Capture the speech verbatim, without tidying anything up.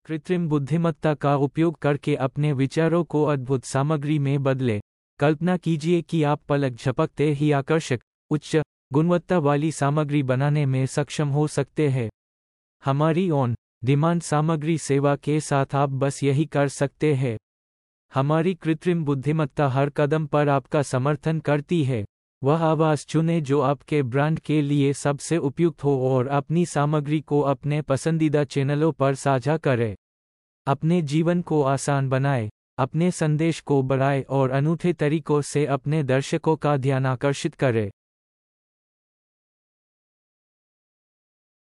कृत्रिम बुद्धिमत्ता का उपयोग करके अपने विचारों को अद्भुत सामग्री में बदले। कल्पना कीजिए कि आप पलक झपकते ही आकर्षक, उच्च गुणवत्ता वाली सामग्री बनाने में सक्षम हो सकते हैं। हमारी ऑन डिमांड सामग्री सेवा के साथ आप बस यही कर सकते हैं। हमारी कृत्रिम बुद्धिमत्ता हर कदम पर आपका समर्थन करती है। वह आवाज़ चुनें जो आपके ब्रांड के लिए सबसे उपयुक्त हो और अपनी सामग्री को अपने पसंदीदा चैनलों पर साझा करें। अपने जीवन को आसान बनाएं, अपने संदेश को बढ़ाएं और अनूठे तरीकों से अपने दर्शकों का ध्यान आकर्षित करें।